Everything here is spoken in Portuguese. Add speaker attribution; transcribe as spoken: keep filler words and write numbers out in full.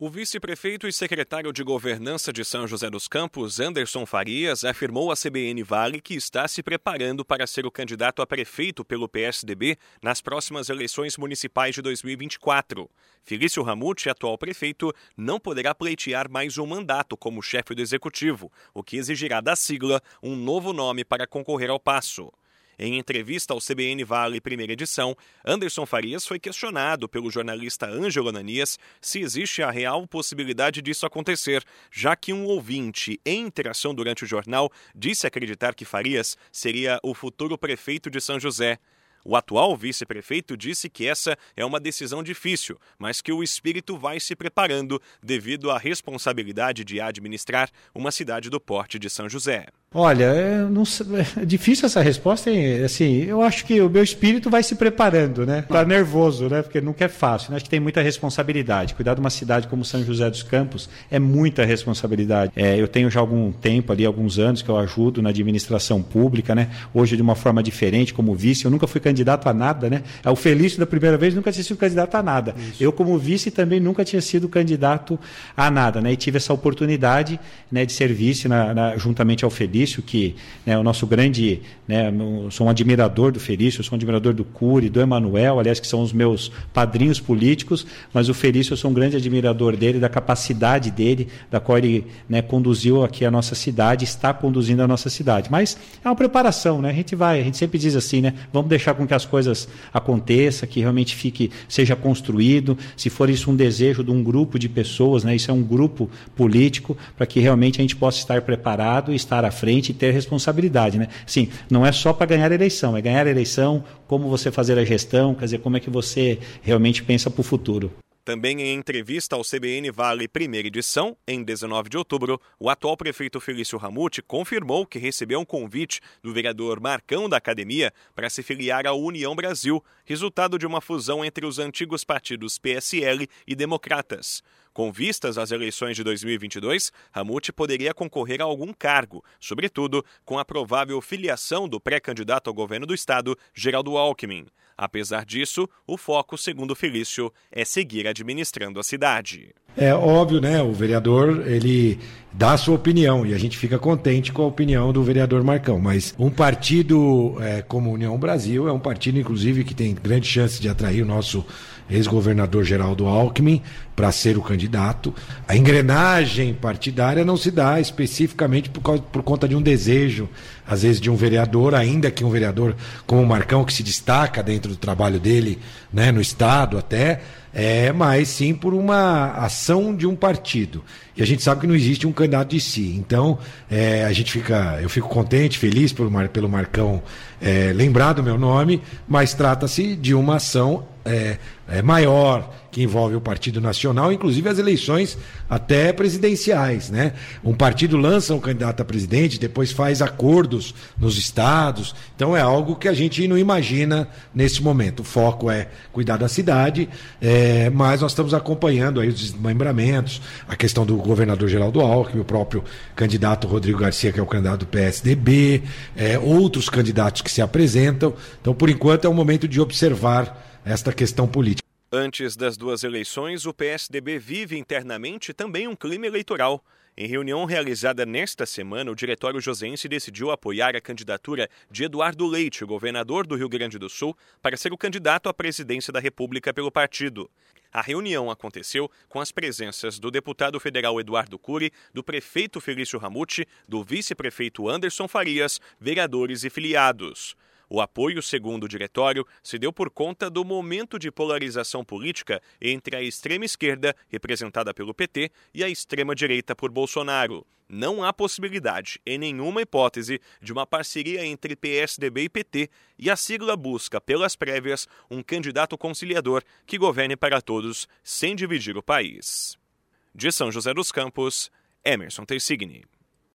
Speaker 1: O vice-prefeito e secretário de Governança de São José dos Campos, Anderson Farias, afirmou à C B N Vale que está se preparando para ser o candidato a prefeito pelo P S D B nas próximas eleições municipais de dois mil e vinte e quatro. Felício Ramute, atual prefeito, não poderá pleitear mais um mandato como chefe do executivo, o que exigirá da sigla um novo nome para concorrer ao passo. Em entrevista ao C B N Vale Primeira Edição, Anderson Farias foi questionado pelo jornalista Ângelo Ananias se existe a real possibilidade disso acontecer, já que um ouvinte, em interação durante o jornal, disse acreditar que Farias seria o futuro prefeito de São José. O atual vice-prefeito disse que essa é uma decisão difícil, mas que o espírito vai se preparando devido à responsabilidade de administrar uma cidade do porte de São José.
Speaker 2: Olha, é, não, é difícil essa resposta, hein? Assim, eu acho que o meu espírito vai se preparando, né? Tá nervoso, né? Porque nunca é fácil, né? Acho que tem muita responsabilidade. Cuidar de uma cidade como São José dos Campos é muita responsabilidade. É, eu tenho já algum tempo ali, alguns anos que eu ajudo na administração pública, né? Hoje de uma forma diferente, como vice, eu nunca fui candidato a nada, né? O Felício da primeira vez nunca tinha sido candidato a nada. Isso. Eu como vice também nunca tinha sido candidato a nada, né? E tive essa oportunidade, né, de ser vice na, na, juntamente ao Felício, que, né, o nosso grande, né, eu sou um admirador do Felício, eu sou um admirador do Cury, do Emanuel, aliás, que são os meus padrinhos políticos, mas o Felício eu sou um grande admirador dele, da capacidade dele, da qual ele, né, conduziu aqui a nossa cidade, está conduzindo a nossa cidade. Mas é uma preparação, né? A gente vai, a gente sempre diz assim, né? Vamos deixar com que as coisas aconteçam, que realmente fique, seja construído, se for isso um desejo de um grupo de pessoas, né? Isso é um grupo político, para que realmente a gente possa estar preparado e estar à frente e ter responsabilidade, né? Sim, não é só para ganhar a eleição, é ganhar a eleição, como você fazer a gestão, quer dizer, como é que você realmente pensa para o futuro.
Speaker 1: Também em entrevista ao C B N Vale Primeira Edição, em dezenove de outubro, o atual prefeito Felício Ramute confirmou que recebeu um convite do vereador Marcão da Academia para se filiar à União Brasil, resultado de uma fusão entre os antigos partidos P S L e Democratas. Com vistas às eleições de dois mil e vinte e dois, Ramute poderia concorrer a algum cargo, sobretudo com a provável filiação do pré-candidato ao governo do estado, Geraldo Alckmin. Apesar disso, o foco, segundo Felício, é seguir administrando a cidade.
Speaker 3: É óbvio, né? O vereador, ele dá a sua opinião e a gente fica contente com a opinião do vereador Marcão. Mas um partido é, como União Brasil é um partido, inclusive, que tem grande chance de atrair o nosso ex-governador Geraldo Alckmin para ser o candidato. A engrenagem partidária não se dá especificamente por, causa, por conta de um desejo, às vezes, de um vereador, ainda que um vereador como o Marcão, que se destaca dentro do trabalho dele, né, no Estado até, é, mas sim por uma ação de um partido. E a gente sabe que não existe um candidato de si. Então, é, a gente fica, eu fico contente, feliz pelo, Mar, pelo Marcão é, lembrar do meu nome, mas trata-se de uma ação é, é, maior, que envolve o Partido Nacional, inclusive as eleições até presidenciais, né? Um partido lança um candidato a presidente, depois faz acordos nos estados, então é algo que a gente não imagina nesse momento. O foco é cuidar da cidade, é, mas nós estamos acompanhando aí os desmembramentos, a questão do governador Geraldo Alckmin, o próprio candidato Rodrigo Garcia, que é o candidato do P S D B, é, outros candidatos que se apresentam. Então, por enquanto, é um momento de observar esta questão política.
Speaker 1: Antes das duas eleições, o P S D B vive internamente também um clima eleitoral. Em reunião realizada nesta semana, o diretório joseense decidiu apoiar a candidatura de Eduardo Leite, governador do Rio Grande do Sul, para ser o candidato à presidência da República pelo partido. A reunião aconteceu com as presenças do deputado federal Eduardo Cury, do prefeito Felício Ramute, do vice-prefeito Anderson Farias, vereadores e filiados. O apoio, segundo o diretório, se deu por conta do momento de polarização política entre a extrema-esquerda, representada pelo P T, e a extrema-direita por Bolsonaro. Não há possibilidade, em nenhuma hipótese, de uma parceria entre P S D B e P T, e a sigla busca, pelas prévias, um candidato conciliador que governe para todos, sem dividir o país. De São José dos Campos, Emerson Teixeira.